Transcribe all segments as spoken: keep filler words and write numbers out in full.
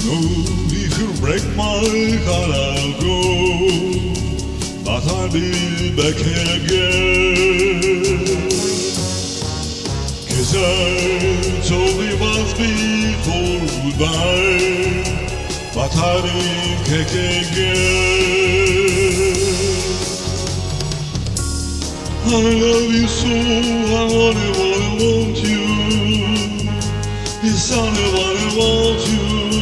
if you break my heart, I'll go, but I'll be back again. 'Cause I told you once before goodbye, but I'll be back again. I love you so, I want you, I want you. It's only what I want you.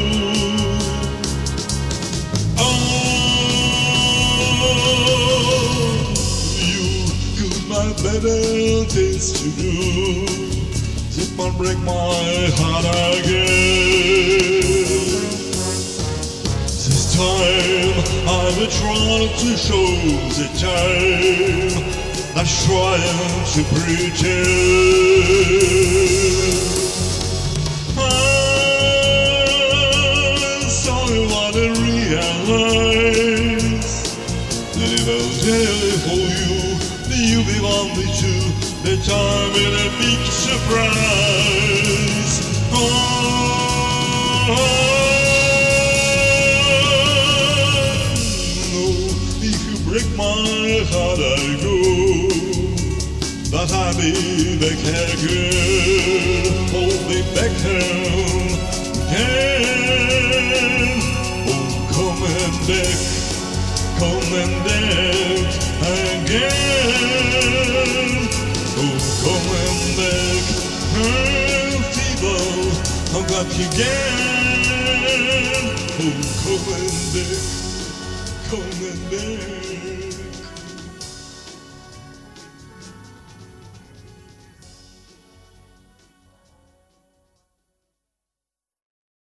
Better things to do, it might break my heart again. This time I will try to show the time I'm trying to pretend. I'm sorry what I realize, that if I was there for you, you belong me to the time in a big surprise. Oh, no, if you break my heart, I go, but I'll be back again. Hold me back home again. Oh, come and back, come and back again. Oh, coming back, people, I've got you again. Oh, coming back, coming back.